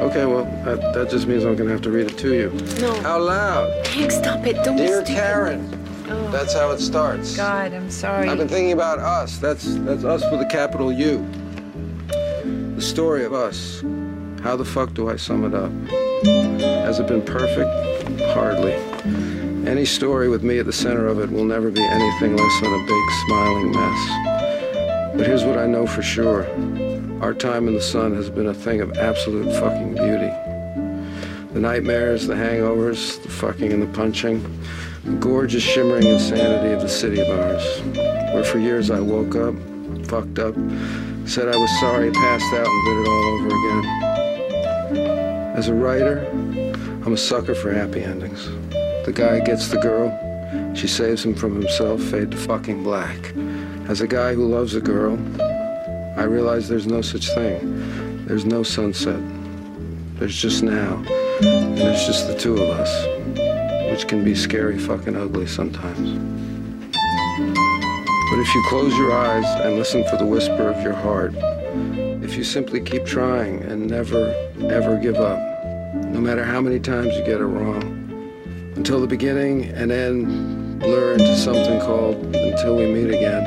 Okay, well, that just means I'm gonna have to read it to you. No. Out loud. Hank, stop it. Don't be Dear stupid. Karen. Oh. That's how it starts. God, I'm sorry. I've been thinking about us. That's us with a capital U. The story of us. How the fuck do I sum it up? Has it been perfect? Hardly. Any story with me at the center of it will never be anything less than a big smiling mess. But here's what I know for sure. Our time in the sun has been a thing of absolute fucking beauty. The nightmares, the hangovers, the fucking and the punching, the gorgeous shimmering insanity of the city of ours, where for years I woke up, fucked up, said I was sorry, passed out, and did it all over again. As a writer, I'm a sucker for happy endings. The guy gets the girl, she saves him from himself, fade to fucking black. As a guy who loves a girl, I realize there's no such thing. There's no sunset. There's just now, and there's just the two of us, which can be scary fucking ugly sometimes. But if you close your eyes and listen for the whisper of your heart, if you simply keep trying and never, ever give up, no matter how many times you get it wrong, until the beginning and end blur into something called Until We Meet Again.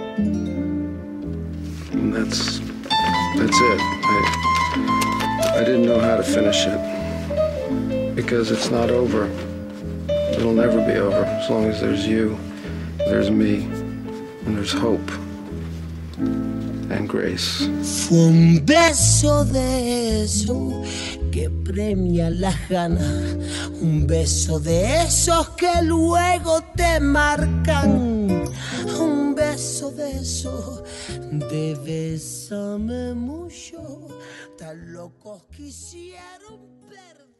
And that's it. I didn't know how to finish it, because it's not over. It'll never be over as long as there's you, there's me, and there's hope and grace. Fue un beso de eso que premia las ganas, un beso de esos que luego te marcan, un beso de esos de bésame mucho, tan locos quisieron perder.